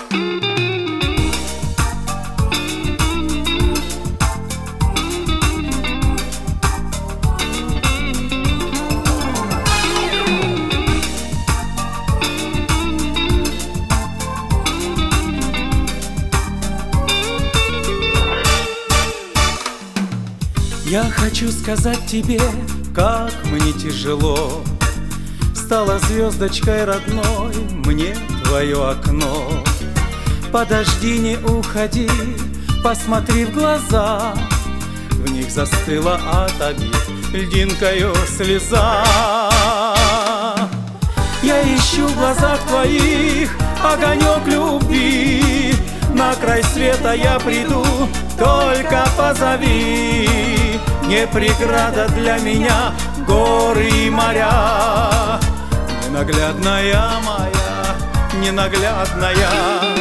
Я хочу сказать тебе, как мне тяжело. Стала звездочкой родной мне твое окно. Подожди, не уходи, посмотри в глаза. В них застыла от обид льдинкою слеза. Я ищу в глазах твоих огонек любви. На край света я приду, только позови. Не преграда для меня горы и моря. Ненаглядная моя, ненаглядная.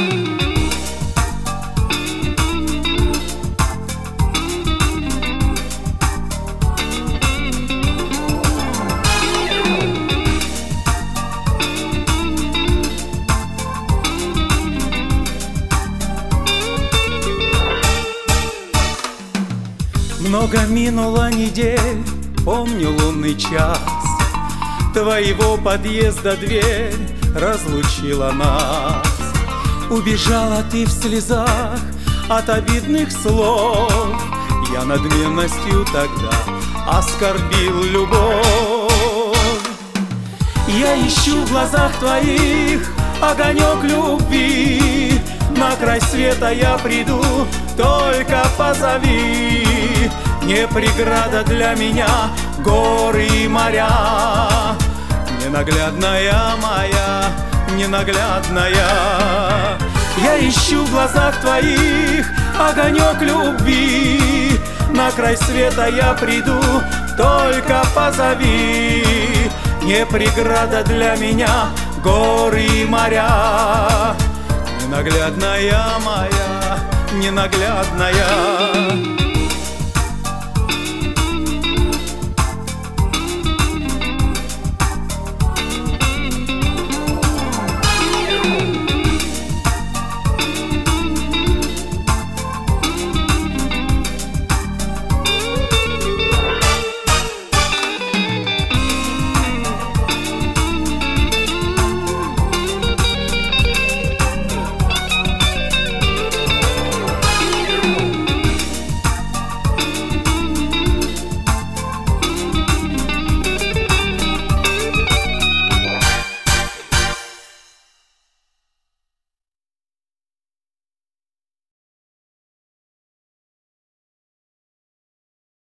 Много минуло недель, помню лунный час. Твоего подъезда дверь разлучила нас. Убежала ты в слезах от обидных слов. Я надменностью тогда оскорбил любовь. Я ищу в глазах твоих огонек любви. На край света я приду, только позови. Не преграда для меня горы и моря. Ненаглядная моя, ненаглядная. Я ищу в глазах твоих огонек любви. На край света я приду, только позови. Не преграда для меня горы и моря. Ненаглядная моя, ненаглядная.